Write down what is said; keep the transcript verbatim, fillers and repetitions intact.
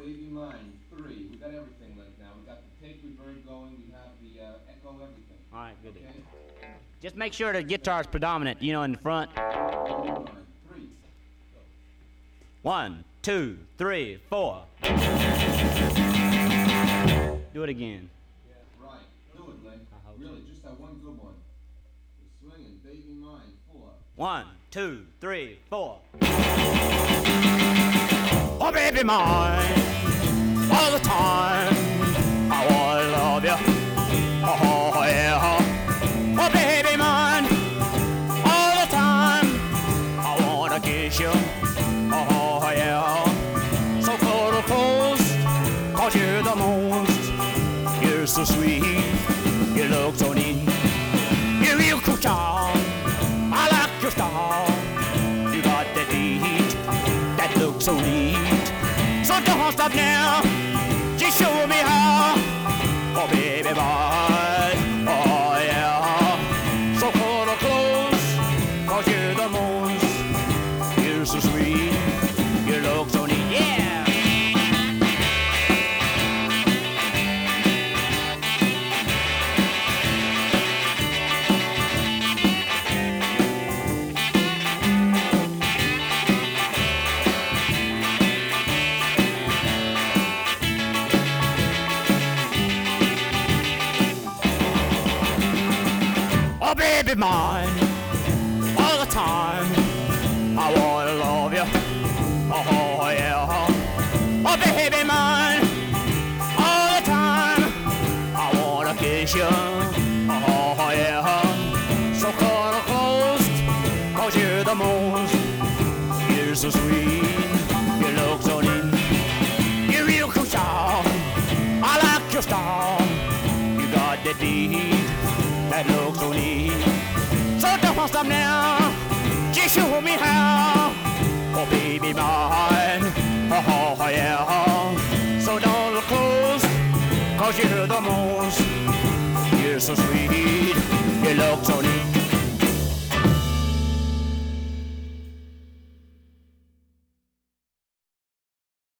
baby mine. Three. We got everything like now. We got the tape reverb going. We have the uh, echo, everything. All right, good. Okay? Just make sure the guitar's predominant, you know, in the front. Three. One, two, three, four. Do it again. Yeah, right. Do it, Len. Really, just that one good one. We're swinging, baby mine. Four. One, two, three, four. Oh, baby mine, all the time. I wanna love you. Oh, yeah. Oh, baby mine, all the time. I wanna kiss you. Oh, yeah. So cuddle close, cause you're the most. You're so sweet, you look so neat. You're real cool, child. I like your style. You got that beat that looks so neat. So don't stop now, just show me how. Oh, baby boy, oh yeah. So cuddle close, cause you're the most. You're so sweet, you look so neat, yeah. Oh, baby mine, all the time. I wanna love you. Oh, yeah. Oh, baby mine, all the time. I wanna kiss you. Oh, yeah. So cuddle close, cause you're the most. You're so sweet, you look so neat. You're real cool, child. I like your style. You got that beat that looks so neat. So don't stop now, just show me how. Oh, baby mine, oh, yeah. So don't look close, cause you're the most. You're so sweet, you look so neat.